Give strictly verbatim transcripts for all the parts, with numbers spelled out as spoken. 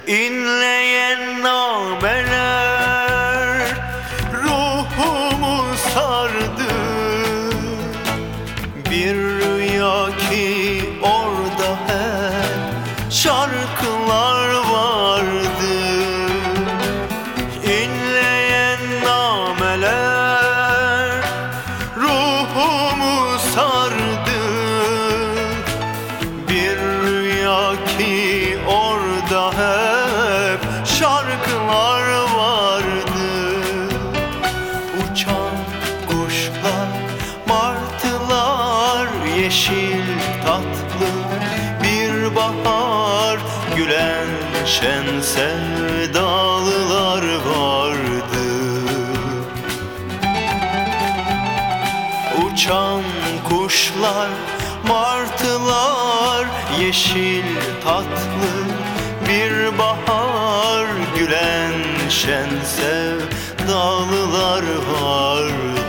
İnleyen nameler ruhumu sardı. Bir rüya ki orada hep şarkılar vardı. İnleyen nameler ruhumu sardı. Bir rüya ki orada hep şarkılar vardı. Uçan kuşlar, martılar, yeşil tatlı bir bahar, gülen şen sevdalılar vardı. Uçan kuşlar, martılar, yeşil tatlı bir bahar, gülen şen sevdalılar vardı.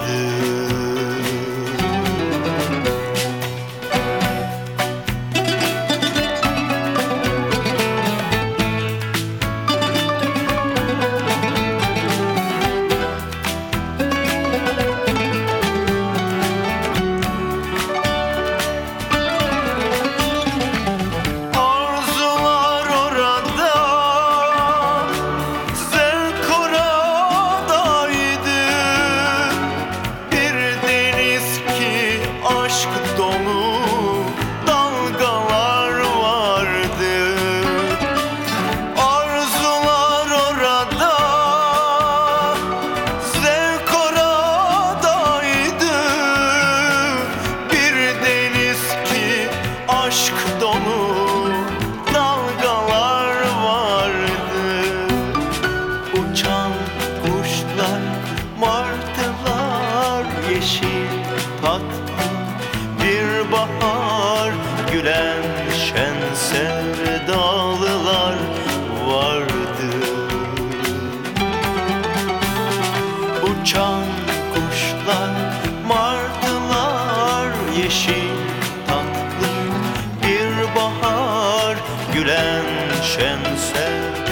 Aşk dolu dalgalar vardı. Arzular orada, zevk oradaydı. Bir deniz ki aşk dolu dalgalar vardı. Uçan kuşlar, martılar, yeşil tatlı bir bahar, gülen şen sevdalılar vardı. Uçan kuşlar, martılar, yeşil tatlı bir bahar, gülen şen sevdalılar